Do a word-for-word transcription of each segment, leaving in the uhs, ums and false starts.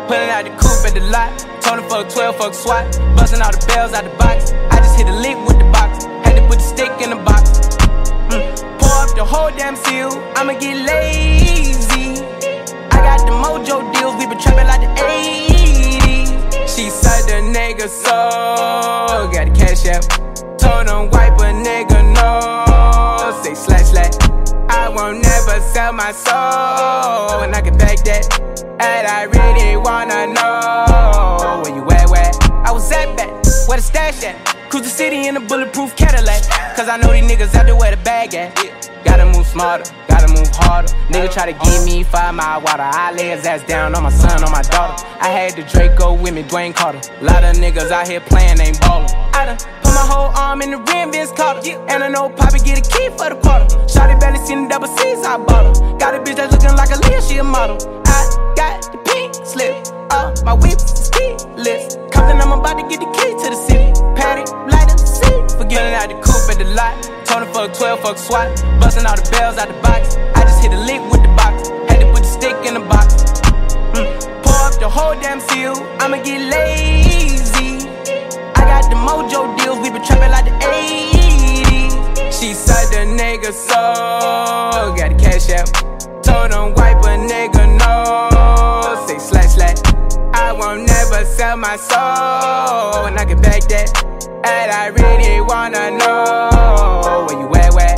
Pulling out the coupe at the lot. Told him fuck twelve, fuck SWAT. Busting all the bells out the box. I just hit a lick with the box. Had to put the stick in the box. Mm. Pour up the whole damn seal. I'ma get lazy. I got the mojo deals. We been trapping like the eighties. She said the nigga so. Got the cash out. Told him wipe a nigga no. Say slash slash. I won't never sell my soul. And I can back that. And I really wanna know where you at, where I was at back, where the stash at. Cruise the city in a bulletproof Cadillac. Cause I know these niggas out there where the bag at. Gotta move smarter, gotta move harder. Nigga try to give me five mile water. I lay his ass down on my son, on my daughter. I had the Draco with me, Dwayne Carter. Lot of niggas out here playing, ain't ballin'. I done put my whole arm in the rim, Vince Carter. And I know Poppy get a key for the quarter. Shawty barely seen the double C's, I bought her. Got a bitch that's looking like a Leah, she a model. I got the pink slip, uh, my whip is keyless. Compton, I'm about to get the key to the city. Patty, light up the seat. Forgetting out the coupe at the lot. Told him fuck twelve, fuck SWAT. Busting all the bells out the box. I just hit a lick with the box. Had to put the stick in the box. Mm. Pour up the whole damn seal. I'ma get lazy. I got the mojo deals. We been trapping like the eighties. She said the nigga so. Got the cash out. Told him wipe a nigga no. Say slash slash. I won't never sell my soul. And I can back that. And I really wanna know where you at, where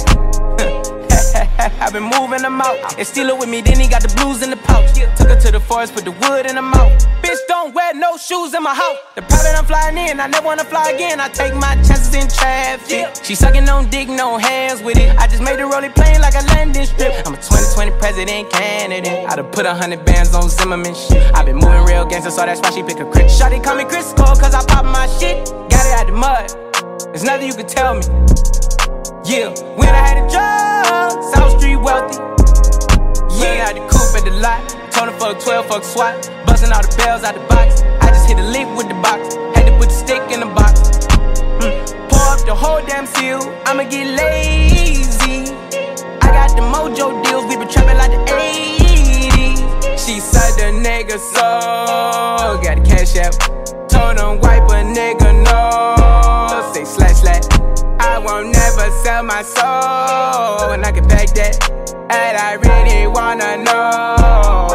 I've been moving them out. And steal it with me, then he got the blues in the pouch. Took her to the forest, put the wood in the mouth. Bitch, don't wear no shoes in my house. The private I'm flying in, I never wanna fly again. I take my chances in traffic. She sucking on dick, no hands with it. I just made the rolling plane like a landing strip. I'm a twenty twenty president candidate. I done put a hundred bands on Zimmerman shit. I been moving real gangster, so that's why she pick a crit. Shawty call me Crisco, cause I pop my shit. Got it out the mud, there's nothing you can tell me. Yeah, when I had a job, South Street wealthy. Yeah, out the coupe at the lot. Told him fuck twelve, fuck SWAT. Busting all the bells out the box. I just hit a lick with the box. Had to put the stick in the box. Mm. Pour up the whole damn seal. I'ma get lazy. I got the mojo deals. We been trapping like the eighties. She said the nigga so. Got the cash out. Told him wipe a nigga no. Say slash slash. I won't never sell my soul. And I can back that. And I really wanna know